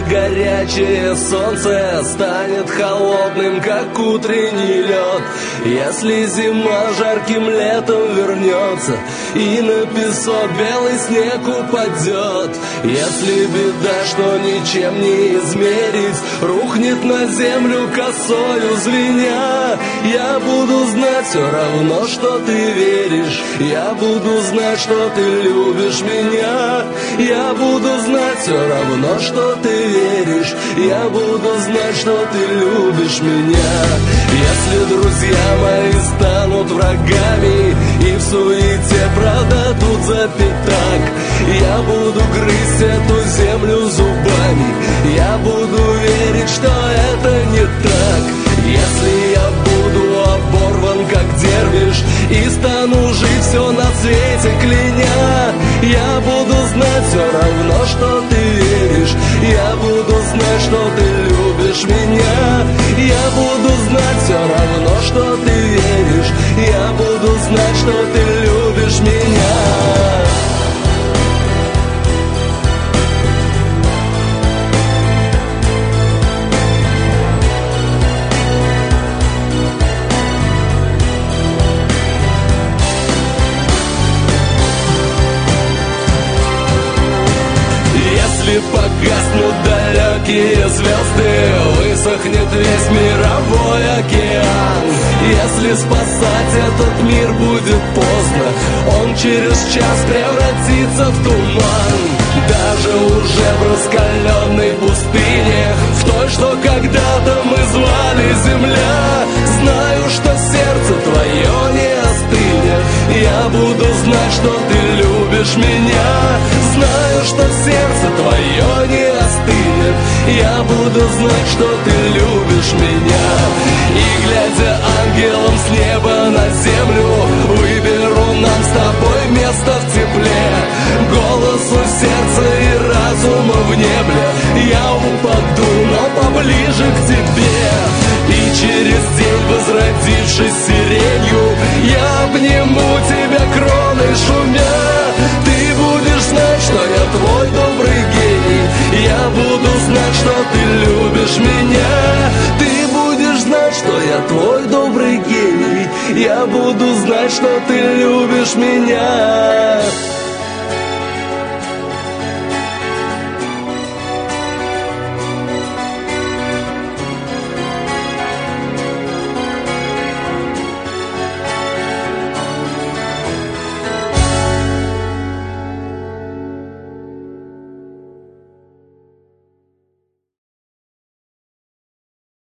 горячее солнце станет холодным, как утренний лед. Если зима жарким летом вернется и на песок белый снег упадет, если беда, что ничем не измерить, рухнет на землю косою звеня, я буду знать все равно, что ты веришь, я буду знать, что ты любишь меня, я буду знать все равно, что ты веришь, я буду знать, что ты любишь меня. Если друзья мои станут врагами и в суете продадут за пятак, я буду грызть эту землю зубами, я буду верить, что это не так. Если я буду оборван, как дервиш, и стану жить все на свете кляня, я буду знать все равно, что ты веришь, я буду знать, что ты любишь меня, я буду знать все равно, что ты веришь, я буду знать, что ты любишь меня. Если погаснут далекие звезды, высохнет весь мировой океан. Если спасать этот мир будет поздно, он через час превратится в туман. Даже уже в раскаленной пустыне, в той, что когда-то мы звали земля, знаю, что сердце твое не остынет, я буду знать, что ты любишь меня, знаю, что сердце твое не остынет, я буду знать, что ты любишь меня. И глядя ангелом с неба на землю, выберу нам с тобой место в тепле, голосу сердца и разума в небе, я упаду, но поближе к тебе. И через день, возродившись сиренью, я обниму тебя кроной шумя. Ты будешь знать, что я твой добрый гений, я буду знать, что ты любишь меня. Ты будешь знать, что я твой добрый гений, я буду знать, что ты любишь меня.